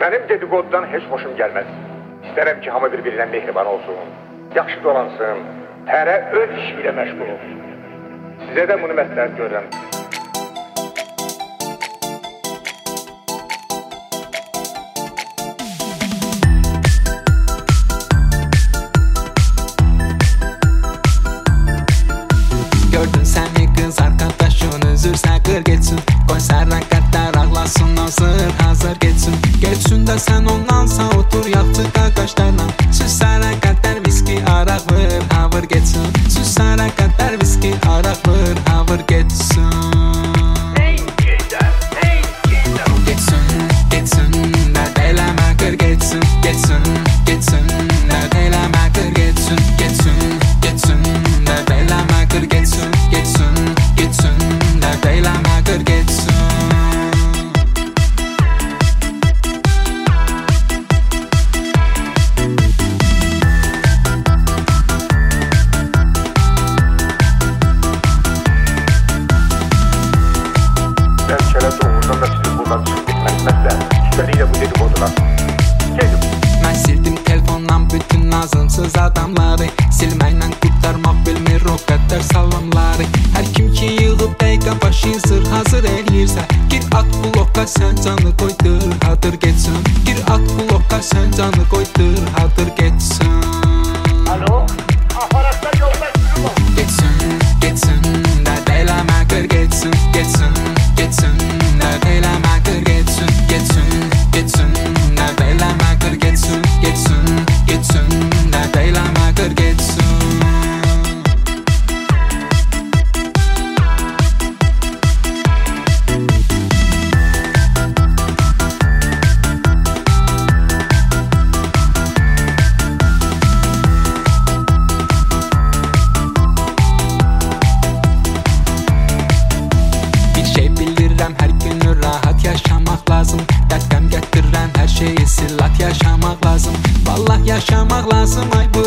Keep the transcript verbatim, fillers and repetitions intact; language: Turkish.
Benim dedikodudan hiç hoşum gelmez. İsterim ki hamı birbirine mehriban olsun, yaxşı dolansın, hərə öz işiyle məşğul olsun. Size de bunu məsləhət görürəm. Gördün seni kız arkadaşın üzürse kır geçsin. Koy sərrəkətlər ağlasın, hazır hazır geçsin. Geçsin de sen ondansa otur yaxçı qaqaşlarla. Süz sərrəkətlər viski araq vır, havır geçsin. Süz sərrəkətlər viski araq vır, havır geçsin. Geçsin, geçsin, dərd eləmə qır geçsin. Geçsin, geçsin, dərd eləmə qır geçsin. Geçsin, geçsin, dərd eləmə qır geçsin. Geçsin, geçsin, dərd eləmə qır geçsin. Belki doğrudan da sizi buradan çıkıp gitmezler. Üsteliyle bu dedikodular. Gelin. Mən sildim telefondan bütün lazımsız adamları. Silməklə qurtarmaq bilmir o qədər salamları. Hər kim ki yığıb dəqiqə başı zır hazır eləyirsə, gir at bloka sən canı qoydur, hadır geçsin. Gir at bloka sən canı qoydur, hadır geçsin. Alo, aparatlar yolda sürüm ol. Geçsin, geçsin, dərd eləmə qır geçsin. Geçsin, geçsin, dərd eləmə qır geçsin. Geçsin, geçsin, dərd eləmə qır geçsin. Geçsin, geçsin, dərd eləmə qır geçsin. Yaşamak lazım, dert qəm gətirən hər şeyi silat yaşamak lazım. Vallah yaşamak lazım, ay bu